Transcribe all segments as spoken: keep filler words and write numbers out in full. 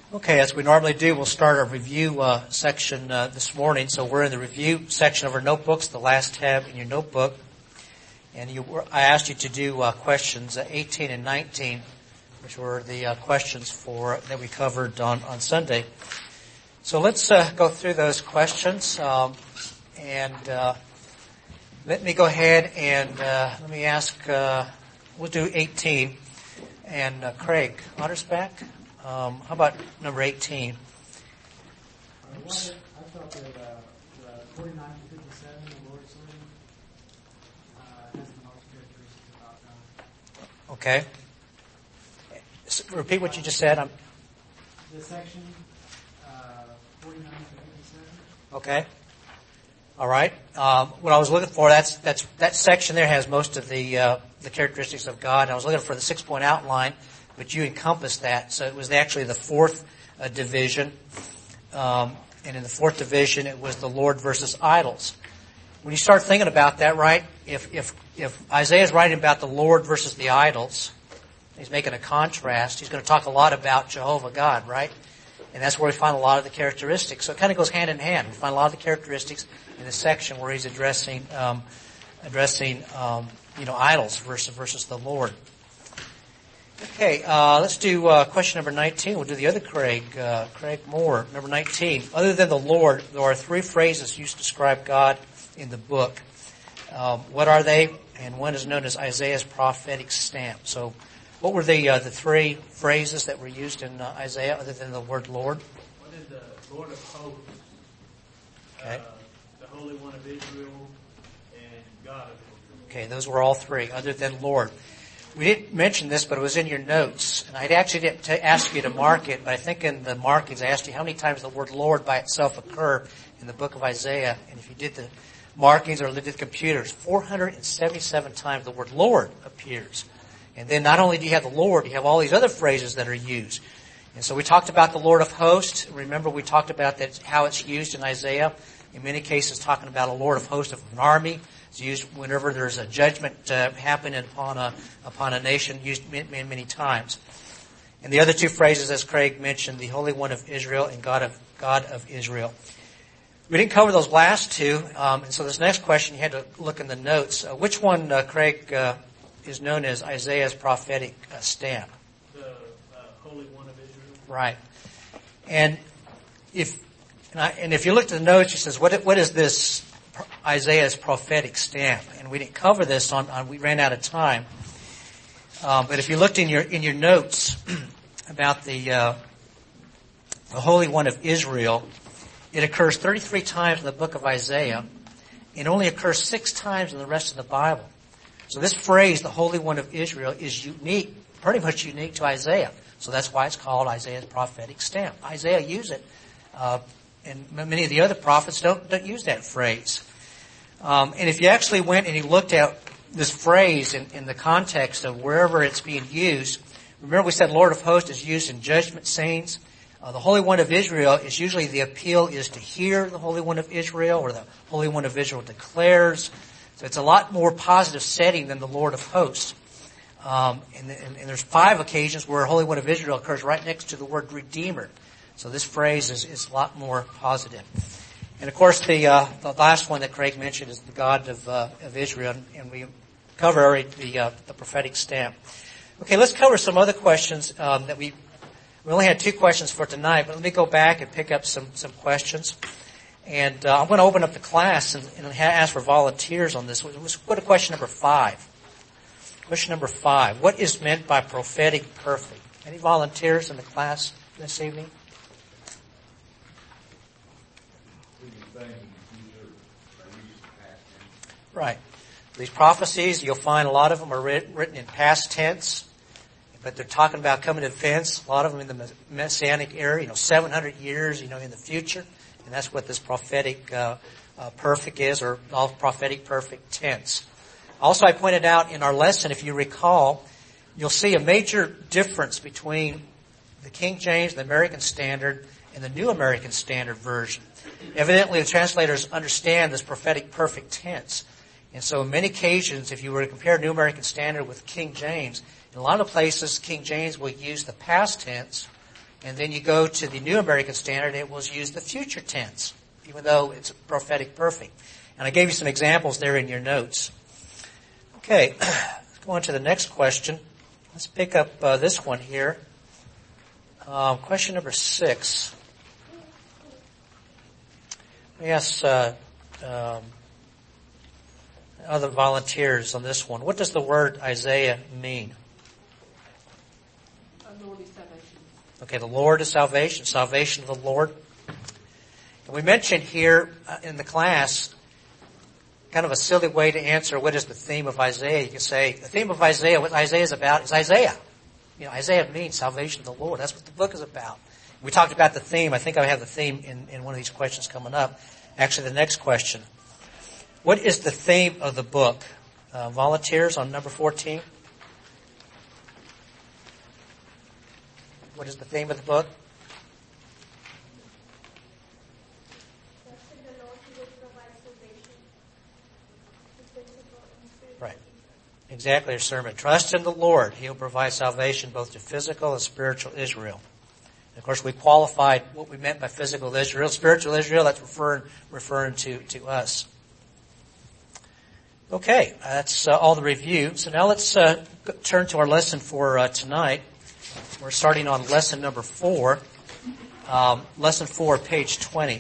Okay, as we normally do, we'll start our review uh, section uh, this morning. So we're in the review section of our notebooks, the last tab in your notebook. And you, I asked you to do uh, questions uh, eighteen and nineteen, which were the uh, questions for that we covered on, on Sunday. So let's uh, go through those questions. Um, and uh, let me go ahead and uh, let me ask, uh, we'll do eighteen. And uh, Craig Ottersback. Um, how about number eighteen? I, wanted, I thought that uh, the forty-nine to fifty-seven, the Lord's Servant, uh, has the most characteristics about God. Okay. So, repeat what you just said. I'm... The section, uh, forty-nine to fifty-seven. Okay. All right. Um, what I was looking for, that's that's that section there has most of the uh, the characteristics of God. I was looking for the six-point outline. But you encompassed that. So it was actually the fourth uh, division. Um, and in the fourth division, it was the Lord versus idols. When you start thinking about that, right, if, if, if Isaiah's writing about the Lord versus the idols, he's making a contrast. He's going to talk a lot about Jehovah God, right? And that's where we find a lot of the characteristics. So it kind of goes hand in hand. We find a lot of the characteristics in the section where he's addressing, um, addressing, um, you know, idols versus, versus the Lord. Okay, uh, let's do uh, question number nineteen. We'll do the other Craig, uh, Craig Moore. Number nineteen. Other than the Lord, there are three phrases used to describe God in the book. Um, what are they? And one is known as Isaiah's prophetic stamp. So what were the uh, the three phrases that were used in uh, Isaiah other than the word Lord? What is the Lord of hosts, Okay. uh, the Holy One of Israel, and God of Israel? Okay, those were all three, other than Lord. We didn't mention this, but it was in your notes. And I actually didn't t- ask you to mark it, but I think in the markings I asked you how many times the word Lord by itself occurred in the book of Isaiah. And if you did the markings or looked at the computers, four hundred seventy-seven times the word Lord appears. And then not only do you have the Lord, you have all these other phrases that are used. And so we talked about the Lord of hosts. Remember we talked about that how it's used in Isaiah. In many cases talking about a Lord of hosts of an army. It's used whenever there's a judgment uh, happening upon a upon a nation, used many, many, many times. And the other two phrases, as Craig mentioned, the Holy One of Israel and God of God of Israel. We didn't cover those last two, um, and so this next question you had to look in the notes. Uh, which one, uh, Craig, uh, is known as Isaiah's prophetic uh, stamp? The uh, Holy One of Israel. Right. And if and, I, and if you look at the notes, he says, "What what is this?" Isaiah's prophetic stamp, and we didn't cover this on, on we ran out of time. Um, but if you looked in your in your notes about the uh, the Holy One of Israel, it occurs thirty-three times in the book of Isaiah. It only occurs six times in the rest of the Bible. So this phrase, the Holy One of Israel, is unique, pretty much unique to Isaiah. So that's why it's called Isaiah's prophetic stamp. Isaiah used it. Uh, And many of the other prophets don't, don't use that phrase. Um, and if you actually went and you looked at this phrase in, in the context of wherever it's being used, remember we said Lord of hosts is used in judgment scenes. Uh, the Holy One of Israel is usually the appeal is to hear the Holy One of Israel, or the Holy One of Israel declares. So it's a lot more positive setting than the Lord of hosts. Um, and, and, and there's five occasions where Holy One of Israel occurs right next to the word Redeemer. So this phrase is, is a lot more positive. And of course, the, uh, the last one that Craig mentioned is the God of, uh, of Israel, and we cover already the, uh, the prophetic stamp. Okay, let's cover some other questions, um, that we, we only had two questions for tonight, but let me go back and pick up some, some questions. And, uh, I'm going to open up the class and, and ask for volunteers on this. Let's go to question number five. Question number five. What is meant by prophetic perfect? Any volunteers in the class this evening? Right. These prophecies, you'll find a lot of them are written in past tense, but they're talking about coming to events, a lot of them in the Messianic era, you know, seven hundred years, you know, in the future. And that's what this prophetic uh, uh perfect is, or all prophetic perfect tense. Also, I pointed out in our lesson, if you recall, you'll see a major difference between the King James, the American Standard, and the New American Standard Version. Evidently, the translators understand this prophetic perfect tense. And so on many occasions, if you were to compare New American Standard with King James, in a lot of places, King James will use the past tense, And then you go to the New American Standard, it will use the future tense, even though it's prophetic perfect. And I gave you some examples there in your notes. Okay, let's go on to the next question. Let's pick up uh, this one here. Um, question number six. Yes, uh, um, other volunteers on this one. What does the word Isaiah mean? Lord is salvation. Okay, the Lord is salvation, salvation of the Lord. And we mentioned here uh, in the class kind of a silly way to answer what is the theme of Isaiah. You can say the theme of Isaiah, what Isaiah is about, is Isaiah. You know, Isaiah means salvation of the Lord. That's what the book is about. We talked about the theme. I think I have the theme in, in one of these questions coming up. Actually, the next question. What is the theme of the book? Uh, volunteers on number fourteen. What is the theme of the book? Right. Exactly, our sermon. Trust in the Lord. He'll provide salvation both to physical and spiritual Israel. And of course, we qualified what we meant by physical Israel. Spiritual Israel, that's referring, referring to, to us. Okay, that's uh, all the review. So now let's uh, turn to our lesson for uh, tonight. We're starting on lesson number four. Um, lesson four, page twenty,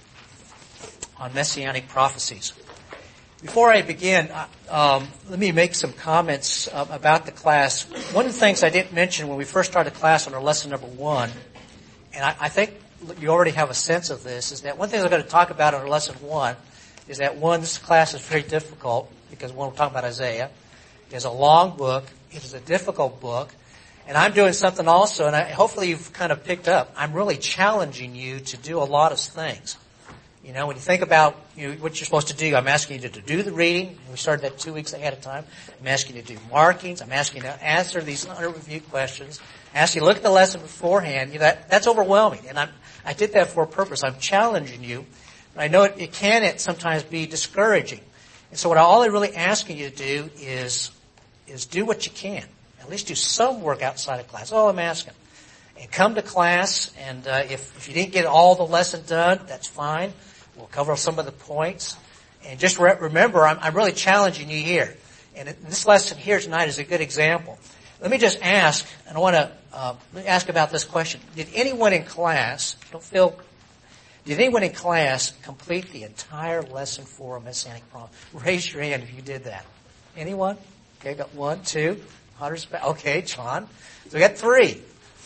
on Messianic prophecies. Before I begin, um, let me make some comments uh, about the class. One of the things I didn't mention when we first started class on our lesson number one, and I, I think you already have a sense of this, is that one thing I'm going to talk about on our lesson one is that, one, this class is very difficult because when we're talking about Isaiah, it's a long book, it is a difficult book, and I'm doing something also, and I, hopefully you've kind of picked up, I'm really challenging you to do a lot of things. You know, when you think about you know, what you're supposed to do, I'm asking you to, to do the reading. We started that two weeks ahead of time. I'm asking you to do markings. I'm asking you to answer these under review questions. I ask you to look at the lesson beforehand. You know, that, that's overwhelming, and I'm, I did that for a purpose. I'm challenging you. And I know it, it can it sometimes be discouraging. And so what I'm all really asking you to do is, is do what you can. At least do some work outside of class. That's all I'm asking. And come to class, and uh, if, if you didn't get all the lesson done, that's fine. We'll cover some of the points. And just re- remember, I'm, I'm really challenging you here. And this lesson here tonight is a good example. Let me just ask, and I want to uh, ask about this question. Did anyone in class, don't feel, did anyone in class complete the entire lesson for a Messianic promise? Raise your hand if you did that. Anyone? Okay, got one, two, hundreds. Okay, John. So we got three.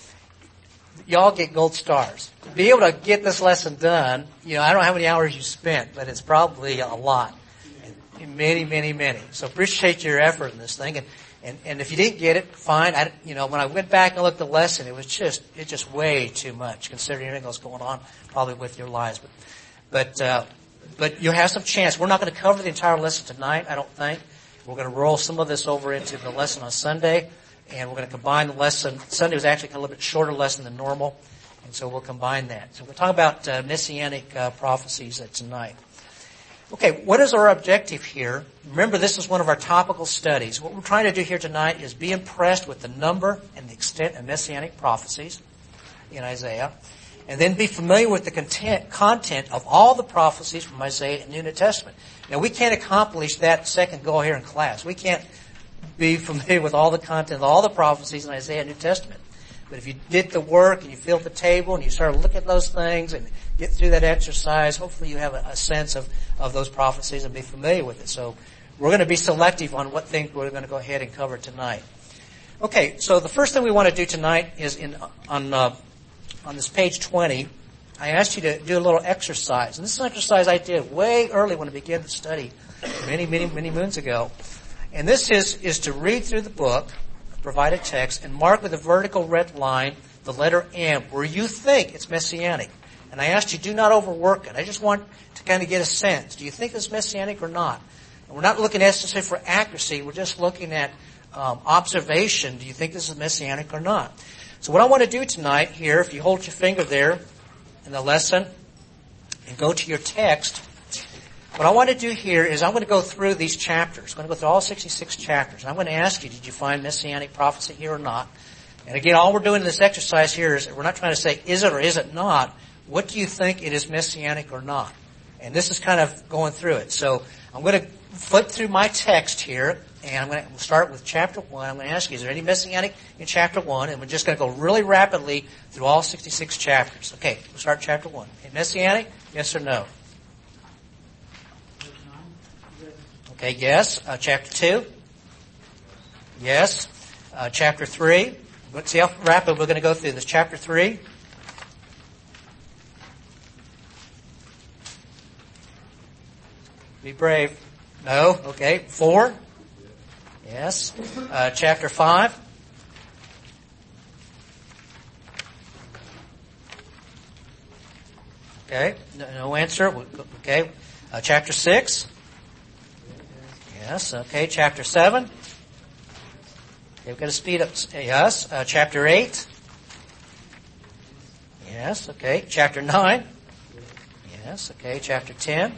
Y'all get gold stars. To be able to get this lesson done, you know, I don't know how many hours you spent, but it's probably a lot. And many, many, many. So appreciate your effort in this thing. And, and, and if you didn't get it, fine. I, you know, when I went back and looked at the lesson, it was just, it's just way too much considering everything else going on probably with your lives. But, but, uh, but you'll have some chance. We're not going to cover the entire lesson tonight, I don't think. We're going to roll some of this over into the lesson on Sunday. And we're going to combine the lesson. Sunday was actually a little bit shorter lesson than normal, and so we'll combine that. So we're talking about uh, Messianic uh, prophecies uh, tonight. Okay, what is our objective here? Remember, this is one of our topical studies. What we're trying to do here tonight is be impressed with the number and the extent of Messianic prophecies in Isaiah, and then be familiar with the content, content of all the prophecies from Isaiah and the New Testament. Now, we can't accomplish that second goal here in class. We can't be familiar with all the content of all the prophecies in Isaiah and New Testament. But if you did the work and you filled the table and you started looking at those things and get through that exercise, hopefully you have a, a sense of, of those prophecies and be familiar with it. So we're going to be selective on what things we're going to go ahead and cover tonight. Okay, so the first thing we want to do tonight is in on uh, on this page twenty, I asked you to do a little exercise. And this is an exercise I did way early when I began the study many, many, many moons ago. And this is, is to read through the book, provide a text, and mark with a vertical red line the letter M where you think it's Messianic. And I asked you, do not overwork it. I just want to kind of get a sense. Do you think it's Messianic or not? And we're not looking necessarily for accuracy. We're just looking at um, observation. Do you think this is Messianic or not? So what I want to do tonight here, if you hold your finger there in the lesson and go to your text, what I want to do here is I'm going to go through these chapters. I'm going to go through all sixty-six chapters. And I'm going to ask you, did you find Messianic prophecy here or not? And again, all we're doing in this exercise here is we're not trying to say, is it or is it not? What do you think it is messianic or not? And this is kind of going through it. So I'm going to flip through my text here, and I'm going to start with chapter one. I'm going to ask you, is there any messianic in chapter one? And we're just going to go really rapidly through all sixty-six chapters. Okay, we'll start chapter one. Okay, messianic, yes or no? Okay, yes. Uh, chapter two? Yes. Uh, chapter three? Let's see how rapid we're going to go through this. Chapter three? Be brave. No? Okay. Four? Yes. Uh, chapter five? Okay. No, no answer. Okay. Uh, chapter six? Yes. Okay. Chapter seven? Okay, we've got to speed up. Yes. Uh, chapter eight? Yes. Okay. Chapter nine? Yes. Okay. Chapter ten?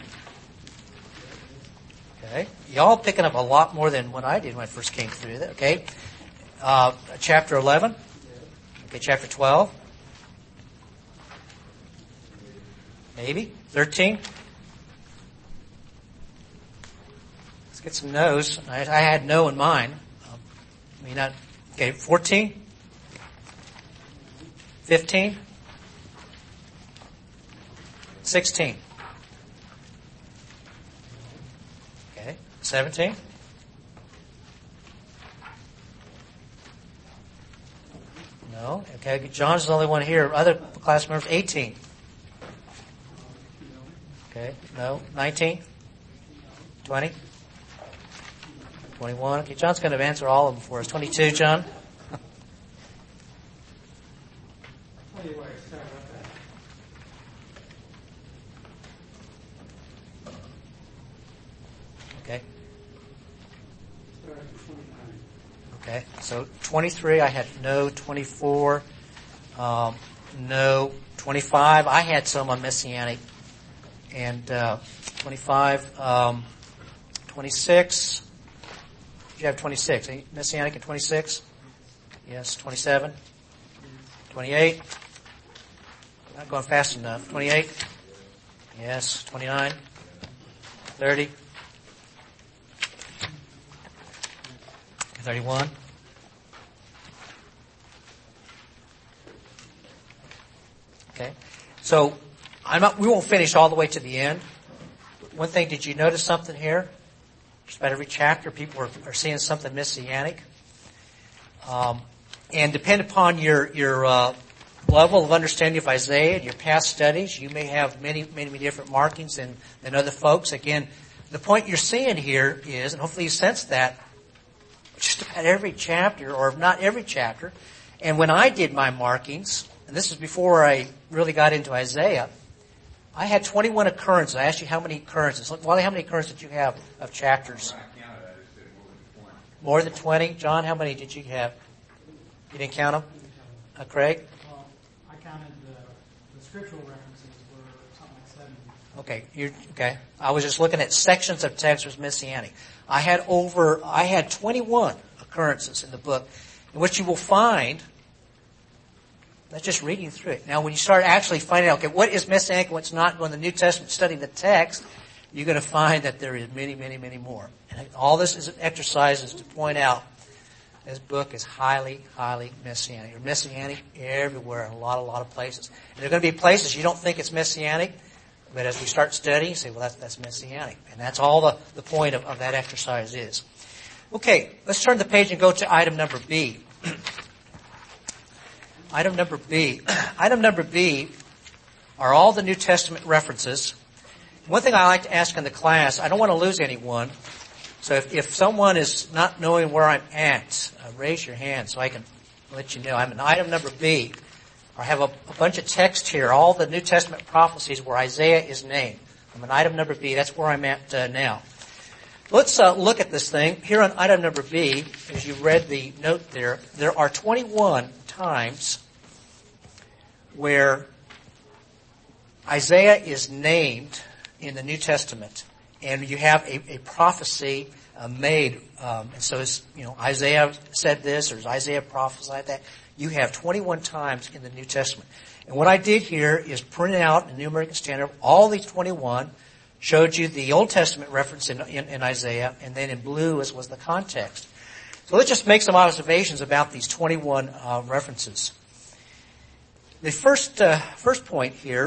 Okay. Y'all picking up a lot more than what I did when I first came through that. Okay. Uh, chapter eleven? Okay. Chapter twelve? Maybe. thirteen? Let's get some no's. I, I had no in mine. Um, I mean, not. Okay. fourteen? fifteen? sixteen? Okay. seventeen? No. Okay. John's the only one here. Other class members, eighteen. Okay. No. nineteen? twenty? twenty-one? Okay. John's going to answer all of them for us. twenty-two, John? Okay. Okay. So twenty-three, I had no. twenty-four, um, no. twenty-five, I had some on Messianic. And uh, twenty-five, um, twenty-six. Did you have twenty-six? Any Messianic at twenty-six? Yes. twenty-seven? twenty-eight? Not going fast enough. twenty-eight? Yes. twenty-nine? thirty? thirty-one? Okay. So I'm not, we won't finish all the way to the end. One thing, did you notice something here? Just about every chapter, people are, are seeing something messianic. Um, and depend upon your your uh, level of understanding of Isaiah and your past studies, you may have many, many, many different markings than, than other folks. Again, the point you're seeing here is, and hopefully you sense that, just about every chapter, or if not every chapter. And when I did my markings, and this is before I really got into Isaiah, I had twenty-one occurrences. I asked you how many occurrences. Wally, how many occurrences did you have of chapters? More than twenty. John, how many did you have? You didn't count them? Uh, Craig? Well, I counted the, the scriptural references were something like seventy. Okay, you okay. I was just looking at sections of text was messianic. I had over, I had twenty-one occurrences in the book. And what you will find, that's just reading through it. Now, when you start actually finding out, okay, what is messianic and what's not, going to the New Testament, studying the text, you're going to find that there is many, many, many more. And all this is an exercise is to point out this book is highly, highly messianic. You're messianic everywhere in a lot, a lot of places. And there are going to be places you don't think it's messianic, but as we start studying, you say, well, that's, that's messianic. And that's all the, the point of, of that exercise is. Okay, let's turn the page and go to item number B. Item number B. Item number B are all the New Testament references. One thing I like to ask in the class, I don't want to lose anyone. So if, if someone is not knowing where I'm at, uh, raise your hand so I can let you know. I'm in item number B. I have a, a bunch of text here, all the New Testament prophecies where Isaiah is named. I'm in item number B. That's where I'm at uh, now. Let's uh, look at this thing. Here on item number B, as you read the note there, there are twenty-one times where Isaiah is named in the New Testament. and you have a, a prophecy uh, made. Um, and so it's, you know, Isaiah said this, or Isaiah prophesied that. You have twenty-one times in the New Testament. And what I did here is print out in the New American Standard all these twenty-one, showed you the Old Testament reference in, in, in Isaiah, and then in blue was, was the context. So let's just make some observations about these twenty-one uh, references. The first uh, first point here,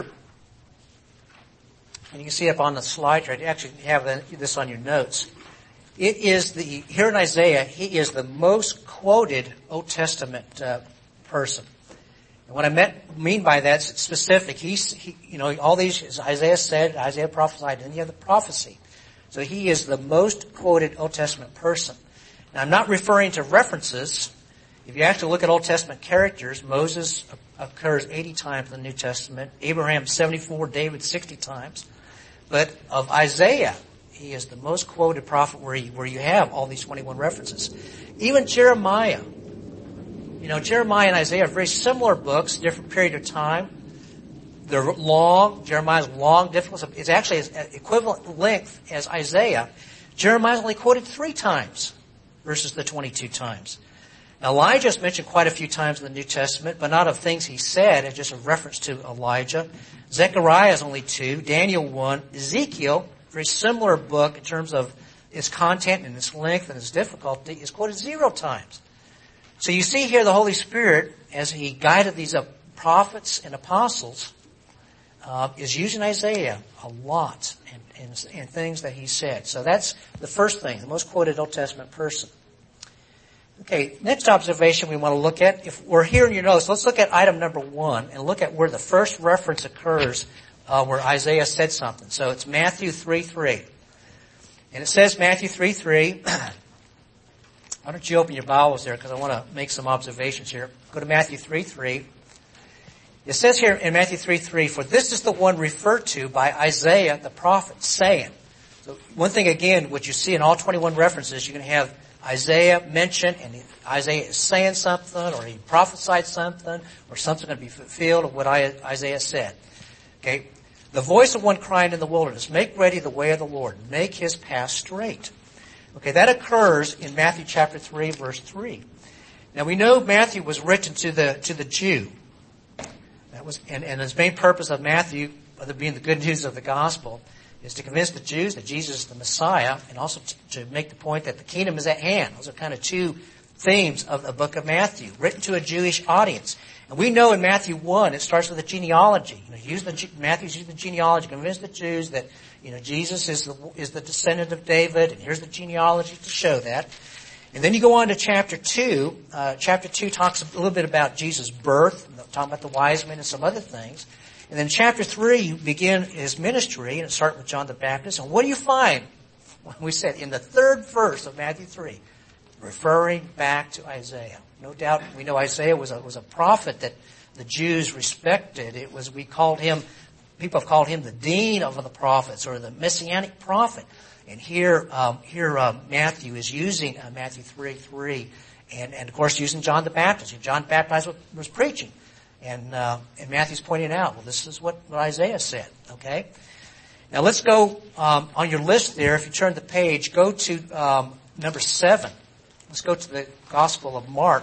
and you can see up on the slide here, I actually have this on your notes. It is the, here in Isaiah, he is the most quoted Old Testament uh, person. And what I meant, mean by that is specific. He's, he, you know, all these, as Isaiah said, Isaiah prophesied, any other prophecy. So he is the most quoted Old Testament person. Now I'm not referring to references. If you actually look at Old Testament characters, Moses occurs eighty times in the New Testament, Abraham seventy-four, David sixty times. But of Isaiah, he is the most quoted prophet where you, where you have all these twenty-one references. Even Jeremiah. You know, Jeremiah and Isaiah are very similar books, different period of time. They're long. Jeremiah's long, difficult. It's actually as equivalent length as Isaiah. Jeremiah's only quoted three times versus the twenty-two times. Now, Elijah's mentioned quite a few times in the New Testament, but not of things he said, it's just a reference to Elijah. Zechariah's only two. Daniel one. Ezekiel, very similar book in terms of its content and its length and its difficulty, is quoted zero times. So you see here the Holy Spirit, as he guided these uh, prophets and apostles, uh, is using Isaiah a lot in, in, in things that he said. So that's the first thing, the most quoted Old Testament person. Okay, next observation we want to look at. If we're here in your notes, let's look at item number one and look at where the first reference occurs uh, where Isaiah said something. So it's Matthew three three. And it says Matthew three three. Why don't you open your Bibles there, because I want to make some observations here. Go to Matthew three three. It says here in Matthew three three, for this is the one referred to by Isaiah the prophet, saying. So one thing again, what you see in all twenty-one references, you're going to have Isaiah mentioned, and Isaiah is saying something, or he prophesied something, or something's going to be fulfilled of what Isaiah said. Okay? The voice of one crying in the wilderness, make ready the way of the Lord, make his path straight. Okay, that occurs in Matthew chapter three, verse three. Now we know Matthew was written to the to the Jew. That was, and, and his main purpose of Matthew, other being the good news of the gospel, is to convince the Jews that Jesus is the Messiah, and also to, to make the point that the kingdom is at hand. Those are kind of two themes of the book of Matthew, written to a Jewish audience. And we know in Matthew one, it starts with a genealogy. You know, use the, Matthew's using the genealogy, convince the Jews that, you know, Jesus is the, is the descendant of David, and here's the genealogy to show that. And then you go on to chapter two. Uh, chapter two talks a little bit about Jesus' birth, talking about the wise men and some other things. And then chapter three, you begin his ministry, and it starts with John the Baptist. And what do you find? Well, we said in the third verse of Matthew three, referring back to Isaiah. No doubt we know Isaiah was a, was a prophet that the Jews respected. It was, we called him, people have called him the dean of the prophets, or the messianic prophet. And here, um, here, um, Matthew is using uh, Matthew three three, and, and of course using John the Baptist. John the Baptist was, was preaching. And, uh, and Matthew's pointing out, well, this is what, what Isaiah said, okay? Now let's go, um, on your list there, if you turn the page, go to, um, number seven. Let's go to the Gospel of Mark.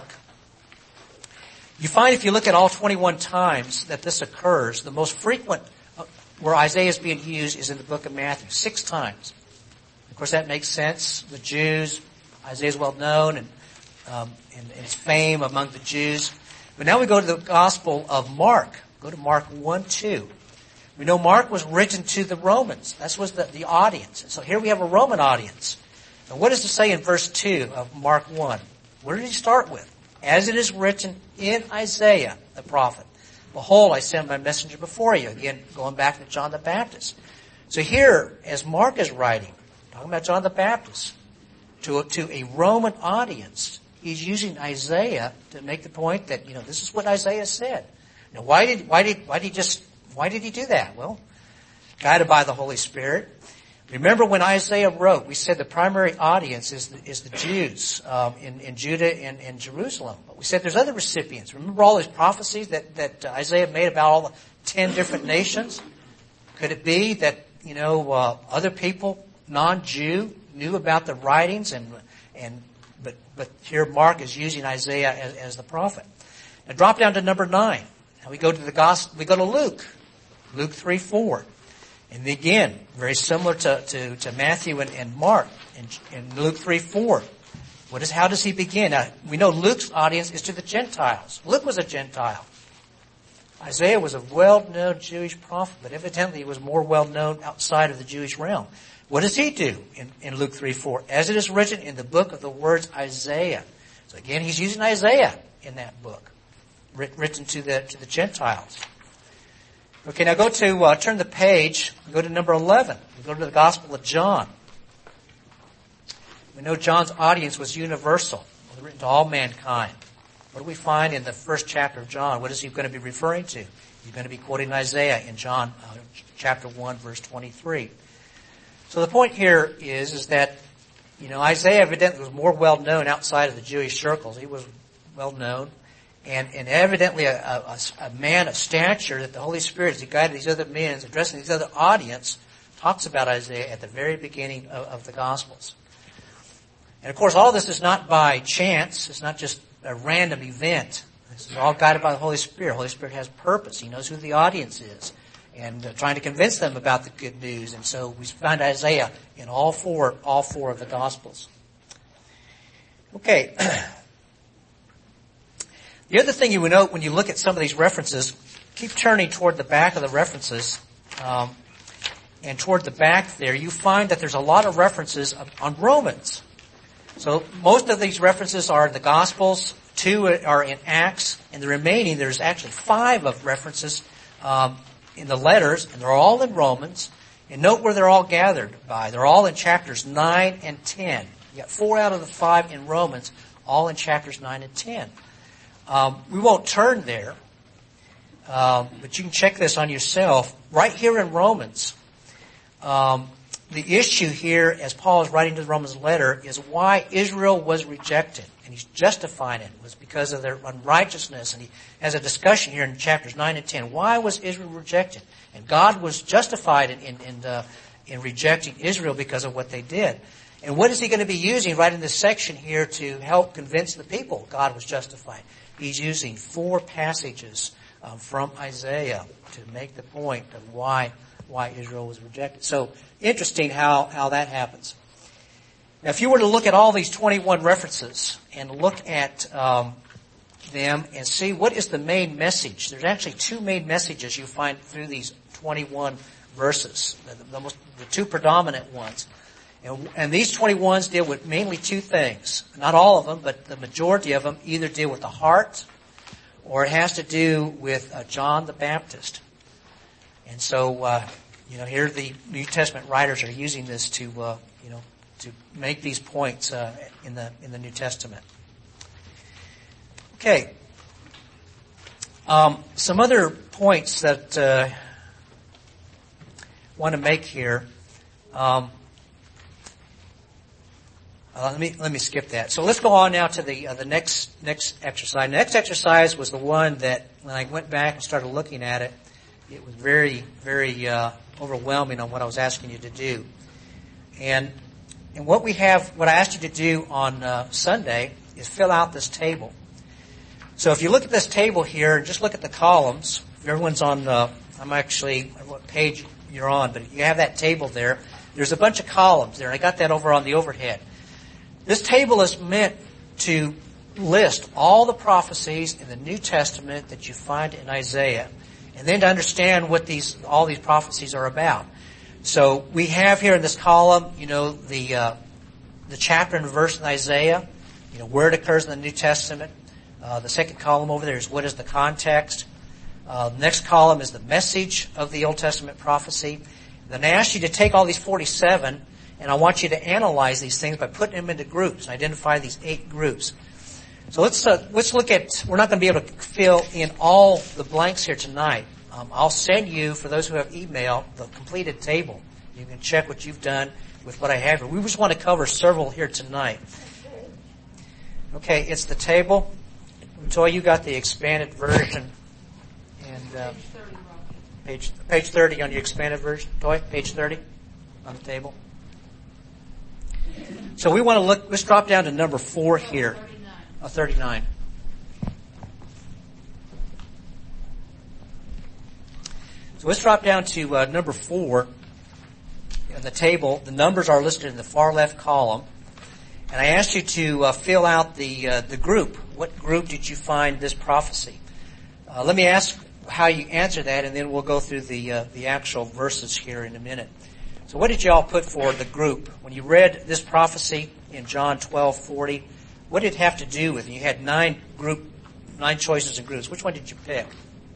You find if you look at all twenty-one times that this occurs, the most frequent uh, where Isaiah is being used is in the book of Matthew, six times. Of course, that makes sense. The Jews, Isaiah is well known, and, um, and, and his fame among the Jews. But now we go to the Gospel of Mark. Go to Mark one two. We know Mark was written to the Romans. That was the, the audience. And so here we have a Roman audience. And what does it say in verse two of Mark one? Where did he start with? As it is written in Isaiah, the prophet. Behold, I send my messenger before you. Again, going back to John the Baptist. So here, as Mark is writing, talking about John the Baptist, to a, to a Roman audience, he's using Isaiah to make the point that, you know, this is what Isaiah said. Now, why did, why did, why did he just, why did he do that? Well, guided by the Holy Spirit. Remember when Isaiah wrote, we said the primary audience is the, is the Jews um, in, in Judah and in Jerusalem. But we said there's other recipients. Remember all these prophecies that, that Isaiah made about all the ten different nations? Could it be that, you know, uh, other people non-Jew, knew about the writings, and and but but here Mark is using Isaiah as, as the prophet. Now drop down to number nine. Now we go to the gospel. We go to Luke, Luke three four, and again very similar to to, to Matthew and, and Mark. In, in Luke three four, what is how does he begin? Now we know Luke's audience is to the Gentiles. Luke was a Gentile. Isaiah was a well-known Jewish prophet, but evidently he was more well-known outside of the Jewish realm. What does he do in, in Luke three four? As it is written in the book of the words Isaiah. So again, he's using Isaiah in that book, written to the to the Gentiles. Okay, now go to, uh, turn the page, go to number eleven. We go to the Gospel of John. We know John's audience was universal. It was written to all mankind. What do we find in the first chapter of John? What is he going to be referring to? He's going to be quoting Isaiah in John uh, chapter one, verse twenty-three. So the point here is, is that, you know, Isaiah evidently was more well known outside of the Jewish circles. He was well known, and, and evidently a, a, a man of stature that the Holy Spirit, as he guided these other men, addressing these other audience, talks about Isaiah at the very beginning of, of the Gospels. And of course, all this is not by chance. It's not just a random event. This is all guided by the Holy Spirit. The Holy Spirit has purpose. He knows who the audience is, and uh, trying to convince them about the good news. And so we find Isaiah in all four, all four of the Gospels. Okay. The other thing you would note when you look at some of these references, keep turning toward the back of the references, um, and toward the back there, you find that there's a lot of references on Romans. So most of these references are in the Gospels, two are in Acts, and the remaining, there's actually five of references um, in the letters, and they're all in Romans. And note where they're all gathered by. They're all in chapters nine and ten. You got four out of the five in Romans, all in chapters nine and ten. Um, we won't turn there, um, but you can check this on yourself. Right here in Romans, um, the issue here, as Paul is writing to the Romans letter, is why Israel was rejected. And he's justifying it. It was because of their unrighteousness. And he has a discussion here in chapters nine and ten. Why was Israel rejected? And God was justified in, in, in, uh, in rejecting Israel because of what they did. And what is he going to be using right in this section here to help convince the people God was justified? He's using four passages um, from Isaiah to make the point of why why Israel was rejected. So interesting how, how that happens. Now, if you were to look at all these twenty-one references and look at um, them and see what is the main message, there's actually two main messages you find through these twenty-one verses, the, the, most, the two predominant ones. And, and these twenty-ones deal with mainly two things. Not all of them, but the majority of them either deal with the heart or it has to do with uh, John the Baptist. And so, uh, you know, here the New Testament writers are using this to, uh, you know, to make these points uh, in the in the New Testament. Okay. Um, some other points that uh, I want to make here. Um, uh, let me let me skip that. So let's go on now to the uh, the next next exercise. The next exercise was the one that when I went back and started looking at it, it was very, very uh, overwhelming on what I was asking you to do. And and what we have, what I asked you to do on uh, Sunday is fill out this table. So if you look at this table here, and just look at the columns. If everyone's on, uh, I'm actually, I don't know what page you're on, but you have that table there. There's a bunch of columns there. I got that over on the overhead. This table is meant to list all the prophecies in the New Testament that you find in Isaiah, and then to understand what these all these prophecies are about. So we have here in this column, you know, the uh, the chapter and verse in Isaiah, you know, where it occurs in the New Testament. Uh, the second column over there is what is the context. Uh, the next column is the message of the Old Testament prophecy. Then I asked you to take all these forty-seven, and I want you to analyze these things by putting them into groups and identify these eight groups. So let's uh, let's look at. We're not going to be able to fill in all the blanks here tonight. Um, I'll send you, for those who have email, the completed table. You can check what you've done with what I have here. We just want to cover several here tonight. Okay, it's the table. Toy, you got the expanded version, and uh, page page thirty on your expanded version. Toy, page thirty on the table. So we want to look, let's drop down to number four here. Oh, thirty-nine. So let's drop down to uh, number four in the table. The numbers are listed in the far left column. And I asked you to uh, fill out the uh, the group. What group did you find this prophecy? Uh, let me ask how you answer that, and then we'll go through the uh, the actual verses here in a minute. So what did you all put for the group? When you read this prophecy in John twelve forty, what did it have to do with it? You had nine group, nine choices and groups. Which one did you pick?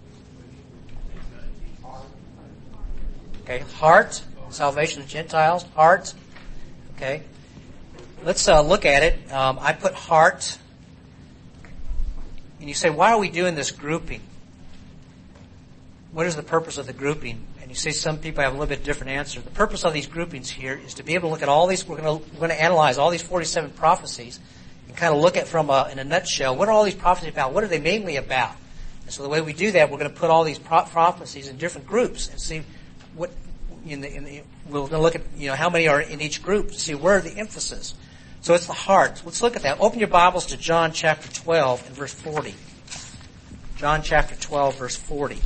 Okay, heart, salvation of Gentiles, heart. Okay. Let's uh, look at it. Um, I put heart. And you say, why are we doing this grouping? What is the purpose of the grouping? And you say some people have a little bit different answer. The purpose of these groupings here is to be able to look at all these, we're going to, we're going to analyze all these forty-seven prophecies and kind of look at from a, in a nutshell, what are all these prophecies about? What are they mainly about? And so the way we do that, we're going to put all these pro- prophecies in different groups and see what, in the, in the, we're going to look at, you know, how many are in each group to see where the emphasis. So it's the heart. Let's look at that. Open your Bibles to John chapter twelve and verse forty. John chapter twelve, verse forty.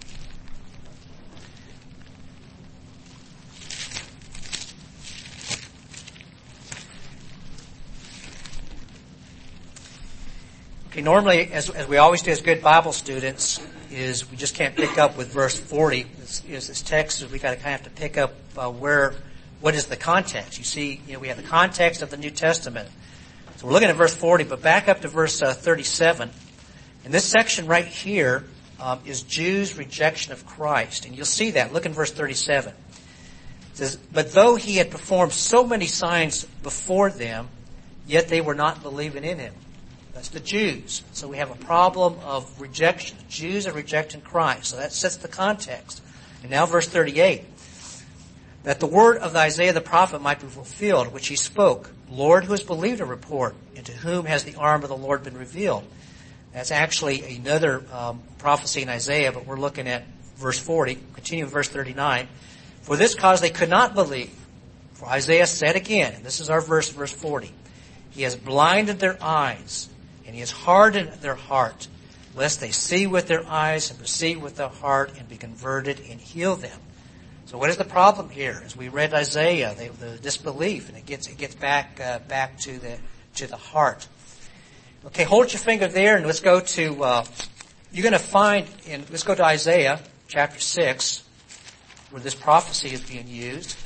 Okay, normally, as, as we always do as good Bible students, is we just can't pick up with verse forty. This, is this text is we got to kind of have to pick up uh, where. What is the context? You see, you know, we have the context of the New Testament. So we're looking at verse forty, but back up to verse uh, thirty-seven. And this section right here um, is Jews' rejection of Christ. And you'll see that. Look in verse thirty-seven. It says, but though he had performed so many signs before them, yet they were not believing in him. That's the Jews. So we have a problem of rejection. The Jews are rejecting Christ. So that sets the context. And now verse thirty-eight. That the word of Isaiah the prophet might be fulfilled, which he spoke. Lord, who has believed a report, and to whom has the arm of the Lord been revealed? That's actually another um, prophecy in Isaiah, but we're looking at verse forty. Continue with verse thirty-nine. For this cause they could not believe. For Isaiah said again, and this is our verse, verse forty. He has blinded their eyes, and he has hardened their heart, lest they see with their eyes and perceive with their heart and be converted and heal them. So what is the problem here? As we read Isaiah, they, the disbelief, and it gets it gets back uh, back to the to the heart. Okay, hold your finger there, and let's go to. Uh, you're going to find in. Let's go to Isaiah chapter six, where this prophecy is being used.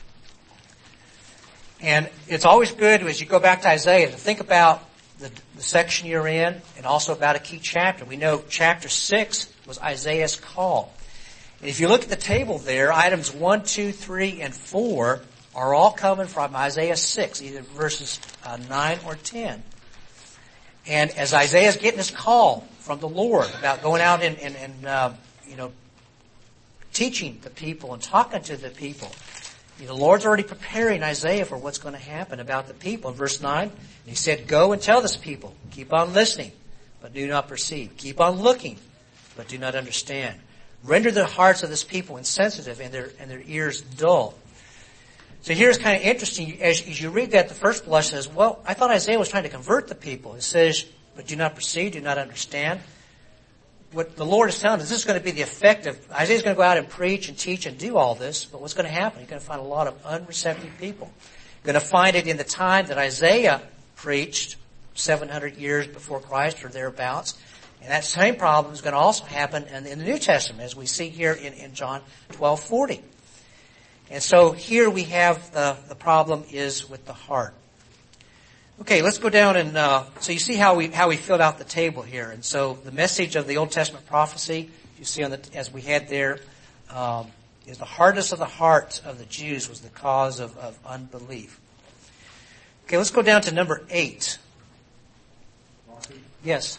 And it's always good as you go back to Isaiah to think about the, the section you're in, and also about a key chapter. We know chapter six was Isaiah's call. If you look at the table there, items one, two, three, and four are all coming from Isaiah six, either verses uh, nine or ten. And as Isaiah's getting his call from the Lord about going out and, and, and uh, you know, teaching the people and talking to the people, you know, the Lord's already preparing Isaiah for what's going to happen about the people. In verse nine, he said, go and tell this people, keep on listening, but do not perceive. Keep on looking, but do not understand. Render the hearts of this people insensitive and their and their ears dull. So here's kind of interesting. As, as you read that, the first blush says, well, I thought Isaiah was trying to convert the people. It says, but do not perceive, do not understand. What the Lord is telling us, this is going to be the effect of, Isaiah's going to go out and preach and teach and do all this, but what's going to happen? You're going to find a lot of unreceptive people. You're going to find it in the time that Isaiah preached, seven hundred years before Christ or thereabouts. And that same problem is going to also happen in, in the New Testament, as we see here in, in John twelve forty. And so here we have the, the problem is with the heart. Okay, let's go down and uh, so you see how we how we filled out the table here. And so the message of the Old Testament prophecy, you see on the as we had there, um, is the hardness of the heart of the Jews was the cause of, of unbelief. Okay, let's go down to number eight. Yes.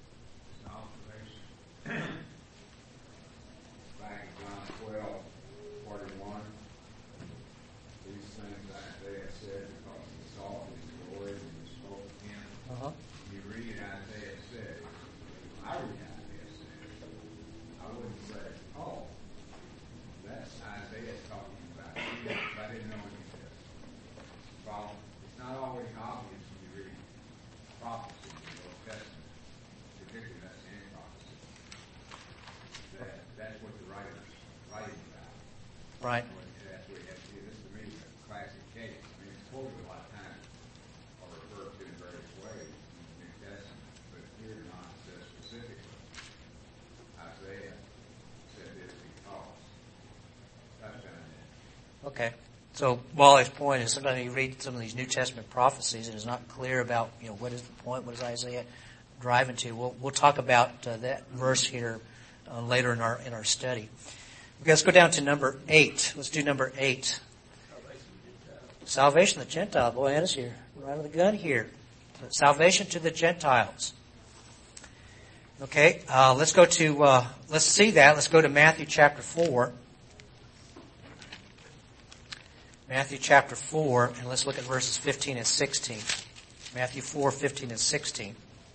Back in John twelve, forty-one, these things Isaiah said because he saw his glory and he spoke to him. Uh-huh. You read Isaiah said, I read Isaiah said, I wouldn't say, oh, that's Isaiah talking about. I didn't know any of this. Follow? Right. That's what we have to do. This to me is a classic case. I mean, it's quoted a lot of times or referred to in various ways in the New Testament, but here not says specifically. Isaiah said this because. That's kind of it. Okay. So Wally's point is sometimes you read some of these New Testament prophecies and it's not clear about, you know, what is the point, what is Isaiah driving to. We'll, we'll talk about uh, that verse here uh, later in our in our study. Okay, let's go down to number eight. Let's do number eight. Salvation of the Gentiles. Boy, Anna's here. Right on the gun here. Salvation to the Gentiles. Okay, uh, let's go to, uh, let's see that. Let's go to Matthew chapter four. Matthew chapter four, and let's look at verses fifteen and sixteen. Matthew four, fifteen and sixteen.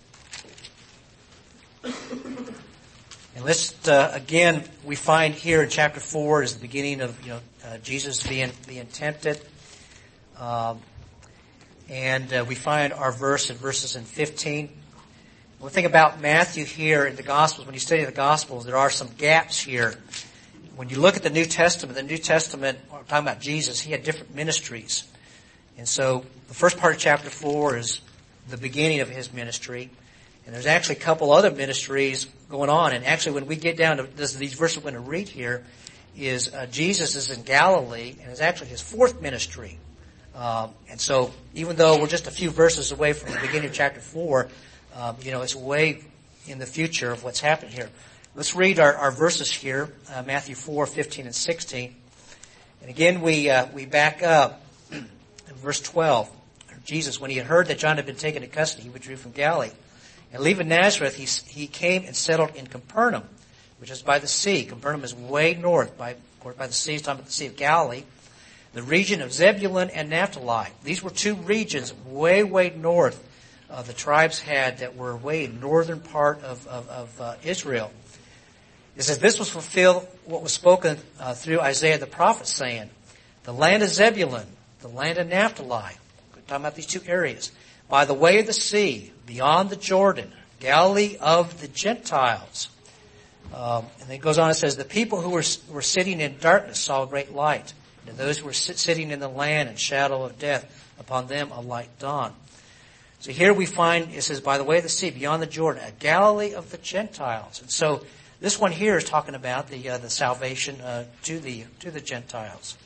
And let's, uh, again, we find here in chapter four is the beginning of, you know, uh, Jesus being, being tempted. Um, and uh, we find our verse in verses in fifteen. One thing about Matthew here in the Gospels, when you study the Gospels, there are some gaps here. When you look at the New Testament, the New Testament, we're talking about Jesus, he had different ministries. And so the first part of chapter four is the beginning of his ministry. And there's actually a couple other ministries going on. And actually when we get down to this, these verses we're going to read here, is uh, Jesus is in Galilee, and it's actually his fourth ministry. Um, and so even though we're just a few verses away from the beginning of chapter four, um, you know, it's way in the future of what's happened here. Let's read our, our verses here, uh, Matthew four, fifteen and sixteen. And again, we uh, we back up in verse twelve. Jesus, when he had heard that John had been taken into custody, he withdrew from Galilee. And leaving Nazareth, he, he came and settled in Capernaum, which is by the sea. Capernaum is way north, by, of course, by the sea. He's talking about the Sea of Galilee. The region of Zebulun and Naphtali. These were two regions way, way north uh, the tribes had that were way in northern part of, of, of uh, Israel. It says, this was fulfilled what was spoken uh, through Isaiah the prophet, saying, the land of Zebulun, the land of Naphtali. We're talking about these two areas. By the way of the sea, beyond the Jordan, Galilee of the Gentiles. Um, and then it goes on and says, the people who were, were sitting in darkness saw a great light. And those who were sit, sitting in the land and shadow of death, upon them a light dawned. So here we find, it says, by the way of the sea, beyond the Jordan, a Galilee of the Gentiles. And so this one here is talking about the uh, the salvation uh, to the to the Gentiles.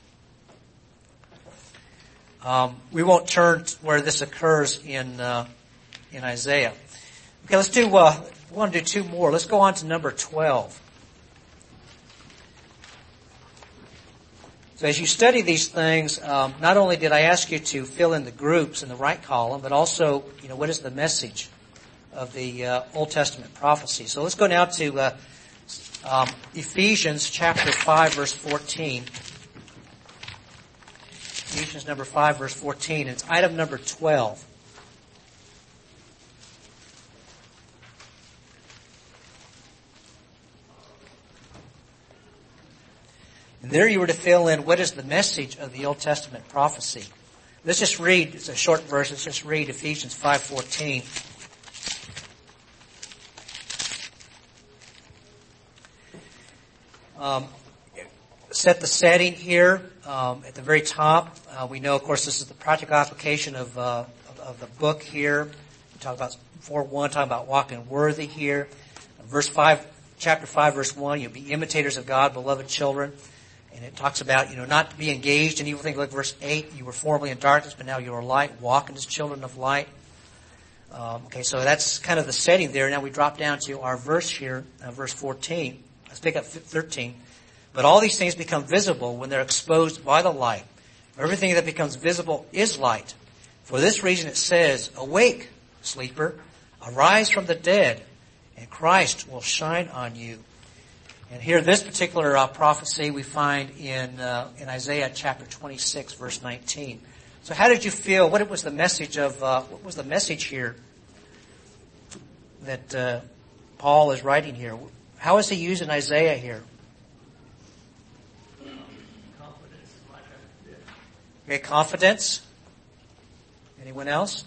Um, we won't turn to where this occurs in uh, in Isaiah. Okay, let's do. Uh, we want to do two more. Let's go on to number twelve. So as you study these things, um, not only did I ask you to fill in the groups in the right column, but also, you know, what is the message of the uh, Old Testament prophecy. So let's go now to uh, um, Ephesians chapter five, verse fourteen. Ephesians number five, verse fourteen. It's item number twelve. And there you were to fill in what is the message of the Old Testament prophecy. Let's just read, it's a short verse, let's just read Ephesians five fourteen. Um, set the setting here um, at the very top. Uh, we know, of course, this is the practical application of, uh, of, of the book here. We talk about four one, talking about walking worthy here. Verse five, chapter five, verse one, you'll be imitators of God, beloved children. And it talks about, you know, not to be engaged in evil things. Like verse eight, you were formerly in darkness, but now you are light. Walk as children of light. Um, okay, so that's kind of the setting there. Now we drop down to our verse here, uh, verse fourteen. Let's pick up thirteen. But all these things become visible when they're exposed by the light. Everything that becomes visible is light. For this reason it says, awake, sleeper, arise from the dead, and Christ will shine on you. And here, this particular uh, prophecy we find in uh, in Isaiah chapter twenty-six, verse nineteen. So, how did you feel? What was the message of? Uh, what was the message here that uh, Paul is writing here? How is he using Isaiah here? Confidence, like I did. Okay, confidence. Anyone else?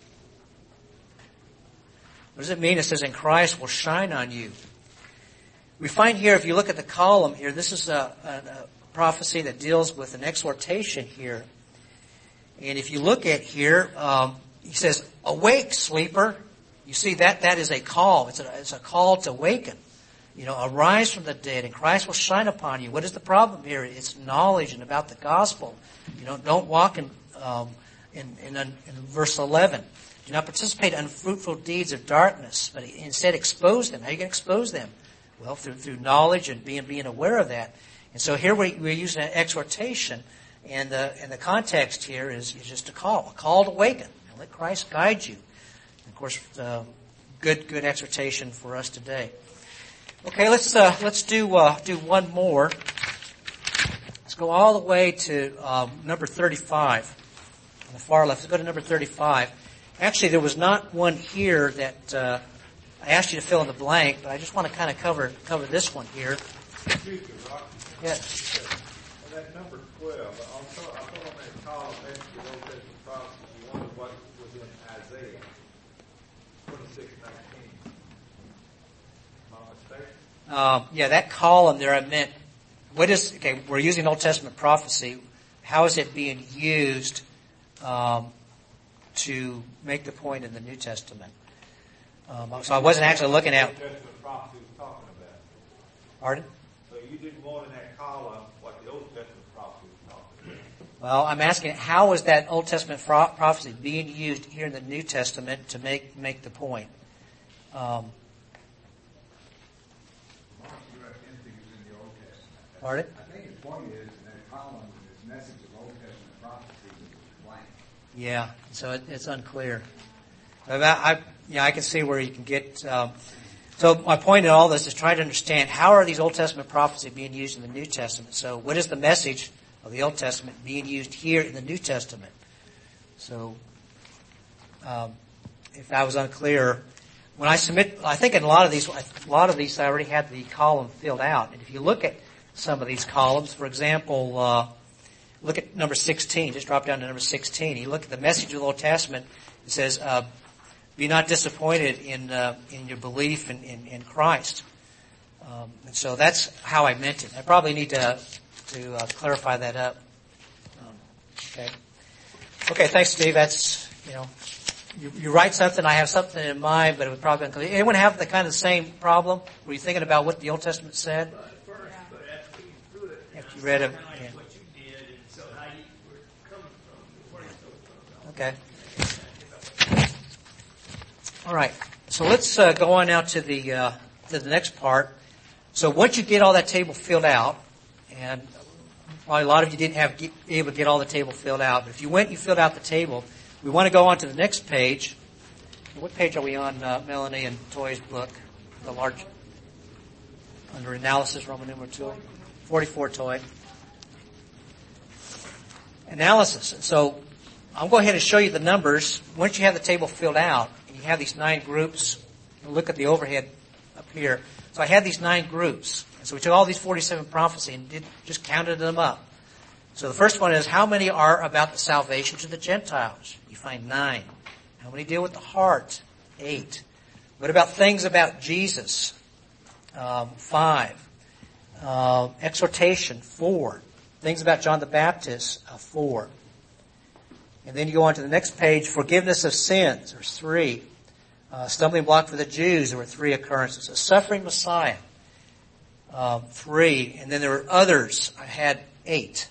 What does it mean? It says, "In Christ will shine on you." we find here, if you look at the column here, this is a, a, a prophecy that deals with an exhortation here. And if you look at here, um, he says, awake, sleeper. You see, that that is a call. It's a, it's a call to awaken. You know, arise from the dead, and Christ will shine upon you. What is the problem here? It's knowledge and about the gospel. You know, don't walk in, um, in, in, in verse eleven. Do not participate in unfruitful deeds of darkness, but instead expose them. How are you going to expose them? Well, through through knowledge and being being aware of that. And so here we, we're using an exhortation, and the and the context here is, is just a call, a call to awaken. And let Christ guide you. And of course, uh, good good exhortation for us today. Okay, let's uh, let's do uh, do one more. Let's go all the way to um, number thirty-five on the far left. Let's go to number thirty-five. Actually, there was not one here that uh, I asked you to fill in the blank, but I just want to kind of cover cover this one here. Excuse me, Rocky. Yes. And that number twelve, I thought, I thought on that column next to the Old Testament prophecy, you wondered what was in Isaiah twenty-six nineteen. Am I mistaken? Um, yeah, that column there, I meant, what is, okay, we're using Old Testament prophecy. How is it being used um, to make the point in the New Testament? Um, so I wasn't actually looking at... Old Testament prophecy was talking about. Pardon? So you didn't want in that column what the Old Testament prophecy was talking about. Well, I'm asking, how is that Old Testament pro- prophecy being used here in the New Testament to make make the point? Um, Pardon? I think his point is in that column, his message of Old Testament prophecy is blank. Yeah, so it, it's unclear. But I, I, yeah, I can see where you can get. Um, so my point in all this is trying to understand how are these Old Testament prophecies being used in the New Testament. So what is the message of the Old Testament being used here in the New Testament? So um, if I was unclear, when I submit, I think in a lot of these, a lot of these I already had the column filled out. And if you look at some of these columns, for example, uh, look at number sixteen. Just drop down to number sixteen. You look at the message of the Old Testament. It says, uh, "Be not disappointed in uh, in your belief in, in, in Christ." Um, and so that's how I meant it. I probably need to to uh, clarify that up. Um, okay. Okay. Thanks, Steve. That's you know, you, you write something. I have something in mind, but it would probably unclear. Anyone have the kind of same problem? Were you thinking about what the Old Testament said? You read it. Kind of like Yeah. what you did, and so how you were coming from, where you Okay. All right. So let's uh, go on now to the uh, to the next part. So once you get all that table filled out, and probably a lot of you didn't have get, be able to get all the table filled out, but if you went and you filled out the table, we want to go on to the next page. What page are we on, uh, Melanie and Toy's book? The large under analysis, Roman numeral two. forty-four, Toy. Analysis. So I'll go ahead and show you the numbers. Once you have the table filled out, and you have these nine groups, look at the overhead up here. So I had these nine groups. So we took all these forty-seven prophecies and did, just counted them up. So the first one is, how many are about the salvation to the Gentiles? You find nine. How many deal with the heart? Eight. What about things about Jesus? Um, five. Uh, exhortation, four. Things about John the Baptist, uh, four. And then you go on to the next page, forgiveness of sins, there's three. Uh, stumbling block for the Jews, there were three occurrences. A suffering Messiah, uh, three. And then there were others, I had eight.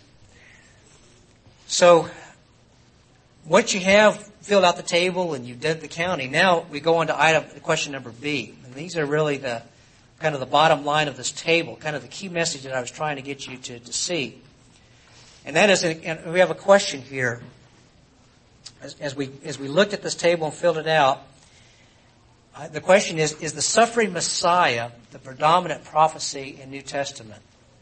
So, once you have filled out the table and you've done the counting, now we go on to item, question number B. And these are really the kind of the bottom line of this table, kind of the key message that I was trying to get you to, to see. And that is, and we have a question here. As, as we as we looked at this table and filled it out, uh, the question is, is the suffering Messiah the predominant prophecy in New Testament?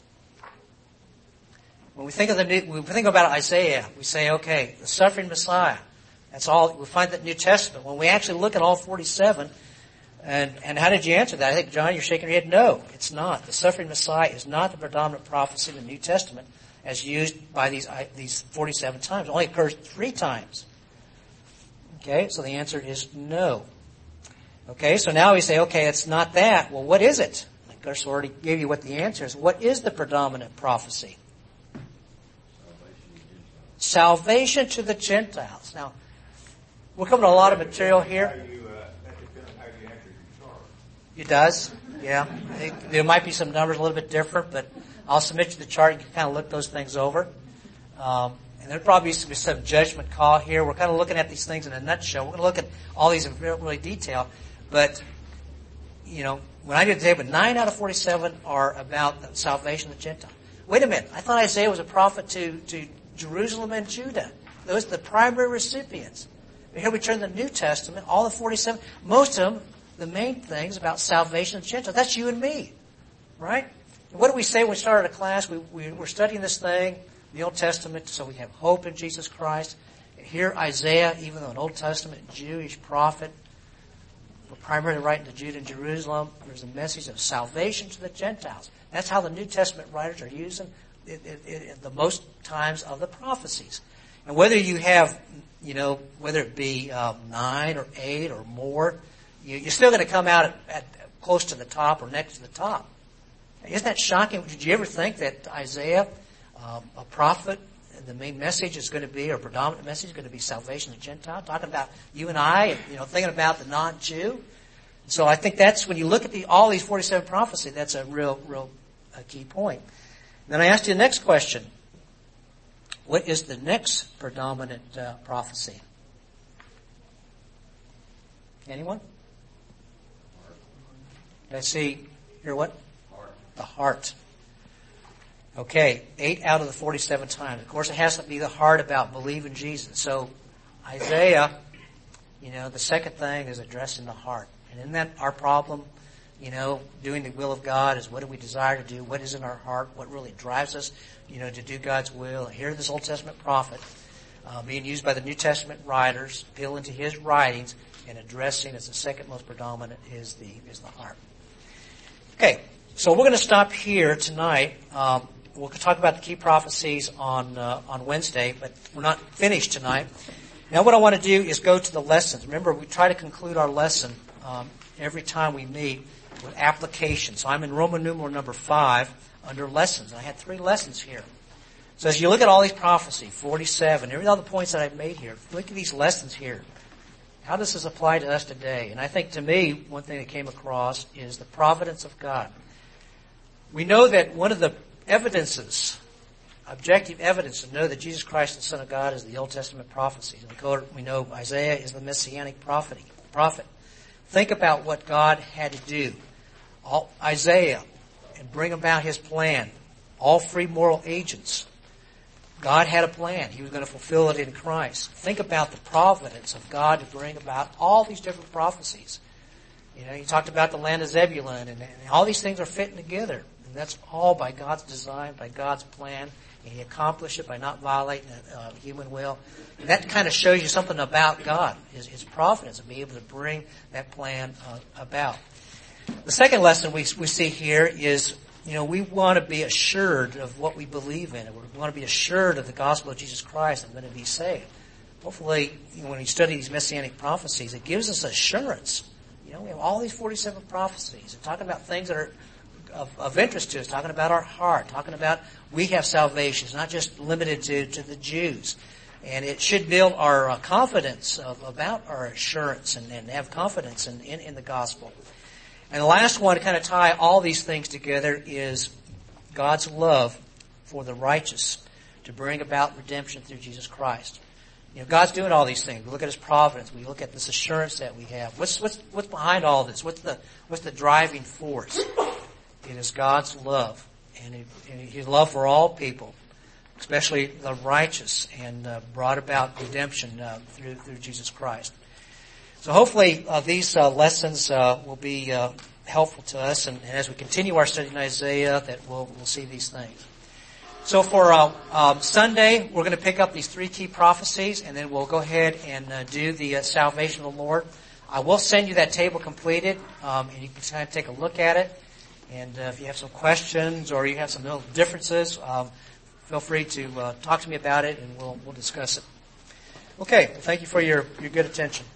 When we think of the New, when we think about Isaiah, we say, okay, the suffering Messiah. That's all. We find that in the New Testament. When we actually look at all forty-seven, And, and how did you answer that? I think, John, you're shaking your head. No, it's not. The suffering Messiah is not the predominant prophecy in the New Testament as used by these these forty-seven times. It only occurs three times. Okay, so the answer is no. Okay, so now we say, okay, it's not that. Well, what is it? course, already gave you what the answer is. What is the predominant prophecy? Salvation to the Gentiles. Now, we're covering a lot of material here. How you, uh, that depends on how you answer your chart. It does, yeah. I think there might be some numbers a little bit different, but I'll submit you the chart. You can kind of look those things over. Um, and there'll probably be some judgment call here. We're kind of looking at these things in a nutshell. We're going to look at all these in really detail. But, you know, when I did the table, nine out of forty-seven are about the salvation of the Gentile. Wait a minute. I thought Isaiah was a prophet to, to Jerusalem and Judah. Those are the primary recipients. And here we turn to the New Testament, all the forty-seven, most of them, the main things about salvation of the Gentiles. That's you and me, right? And what do we say when we started a class? We, we, we're studying this thing, the Old Testament, so we have hope in Jesus Christ. Here, Isaiah, even though an Old Testament Jewish prophet, we're primarily writing to Judah and Jerusalem, there's a message of salvation to the Gentiles. That's how the New Testament writers are using it, it, it, the most times of the prophecies. And whether you have, you know, whether it be um, nine or eight or more, you, you're still going to come out at, at close to the top or next to the top. Isn't that shocking? Did you ever think that Isaiah, um, a prophet, the main message is going to be, or predominant message is going to be salvation of the Gentile, talking about you and I, and, you know, thinking about the non-Jew. So I think that's, when you look at the, all these forty-seven prophecies, that's a real, real a key point. Then I asked you the next question. What is the next predominant uh, prophecy? Anyone? Did I see here what? Heart. The heart. Okay, eight out of the forty-seven times. Of course, it has to be the heart about believing Jesus. So Isaiah, you know, the second thing is addressing the heart. And isn't that our problem? You know, doing the will of God is what do we desire to do? What is in our heart? What really drives us, you know, to do God's will? And here this Old Testament prophet uh, being used by the New Testament writers, appealing to his writings and addressing as the second most predominant is the is the heart. Okay, so we're going to stop here tonight. Um, we'll talk about the key prophecies on uh, on Wednesday, but we're not finished tonight. Now what I want to do is go to the lessons. Remember, we try to conclude our lesson um, every time we meet with application. So I'm in Roman numeral number five under lessons. I had three lessons here. So as you look at all these prophecies, forty-seven, every all the points that I've made here, look at these lessons here. How does this apply to us today? And I think to me, one thing that came across is the providence of God. We know that one of the evidences, objective evidence to know that Jesus Christ, the Son of God, is the Old Testament prophecies. And we know Isaiah is the messianic prophet. prophet. Think about what God had to do. All, Isaiah, and bring about his plan. All free moral agents. God had a plan. He was going to fulfill it in Christ. Think about the providence of God to bring about all these different prophecies. You know, you talked about the land of Zebulun, and, and all these things are fitting together. And that's all by God's design, by God's plan. And he accomplished it by not violating uh, human will. And that kind of shows you something about God, his, his providence, and be able to bring that plan uh, about. The second lesson we, we see here is, you know, we want to be assured of what we believe in. We want to be assured of the gospel of Jesus Christ and going to be saved. Hopefully, you know, when we study these messianic prophecies, it gives us assurance. You know, we have all these forty-seven prophecies. They're talking about things that are of, of interest to us, talking about our heart, talking about we have salvation. It's not just limited to, to the Jews. And it should build our uh, confidence of, about our assurance and, and have confidence in, in, in the gospel. And the last one to kind of tie all these things together is God's love for the righteous to bring about redemption through Jesus Christ. You know, God's doing all these things. We look at his providence. We look at this assurance that we have. What's, what's, what's behind all this? What's the, what's the driving force? It is God's love and, it, and his love for all people, especially the righteous, and uh, brought about redemption uh, through, through Jesus Christ. So hopefully uh, these uh, lessons uh, will be uh, helpful to us, and, and as we continue our study in Isaiah, that we'll, we'll see these things. So for uh, um, Sunday, we're going to pick up these three key prophecies, and then we'll go ahead and uh, do the uh, salvation of the Lord. I will send you that table completed, um, and you can kind of take a look at it. And uh, if you have some questions or you have some little differences, um, feel free to uh, talk to me about it, and we'll we'll discuss it. Okay, well, thank you for your, your good attention.